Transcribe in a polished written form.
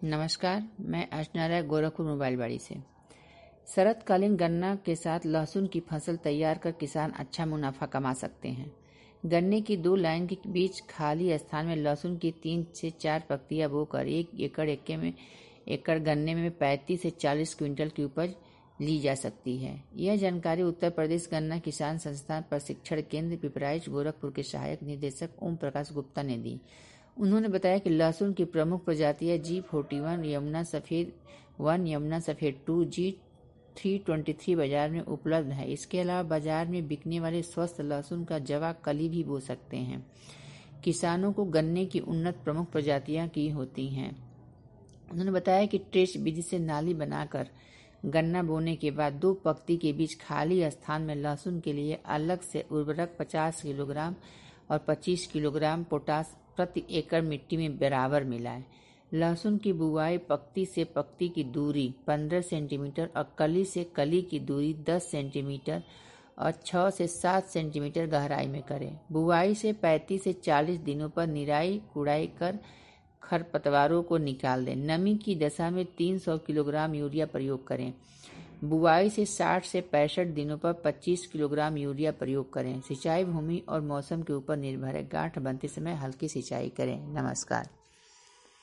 नमस्कार, मैं अर्चना राय गोरखपुर मोबाइल बाड़ी से। शरतकालीन गन्ना के साथ लहसुन की फसल तैयार कर किसान अच्छा मुनाफा कमा सकते हैं। गन्ने की 2 लाइन के बीच खाली स्थान में लहसुन की 3 से 4 पंक्तियां बोकर 1 एकड़ गन्ने में 35 से 40 क्विंटल की उपज ली जा सकती है। यह जानकारी उत्तर प्रदेश गन्ना किसान संस्थान प्रशिक्षण केंद्र पिपराइच गोरखपुर के सहायक निदेशक ओम प्रकाश गुप्ता ने दी। उन्होंने बताया कि लहसुन की प्रमुख प्रजातियां G41, यमुना सफेद 1, यमुना सफेद 2, G323 बाजार में उपलब्ध है। इसके अलावा बाजार में बिकने वाले स्वस्थ लहसुन का जवा कली भी बो सकते हैं। किसानों को गन्ने की उन्नत प्रमुख प्रजातियां की होती हैं। उन्होंने बताया कि ट्रेच विधि से नाली बनाकर गन्ना बोने के बाद 2 पंक्ति के बीच खाली स्थान में लहसुन के लिए अलग से उर्वरक 50 किलोग्राम और 25 किलोग्राम पोटाश प्रति एकड़ मिट्टी में बराबर मिलाएं। लहसुन की बुआई पंक्ति से पंक्ति की दूरी 15 सेंटीमीटर और कली से कली की दूरी 10 सेंटीमीटर और 6 से 7 सेंटीमीटर गहराई में करें। बुआई से 35 से 40 दिनों पर निराई कुड़ाई कर खरपतवारों को निकाल दें। नमी की दशा में 300 किलोग्राम यूरिया प्रयोग करें। बुआई से 60 से 65 दिनों पर 25 किलोग्राम यूरिया प्रयोग करें। सिंचाई भूमि और मौसम के ऊपर निर्भर है। गांठ बनते समय हल्की सिंचाई करें। नमस्कार।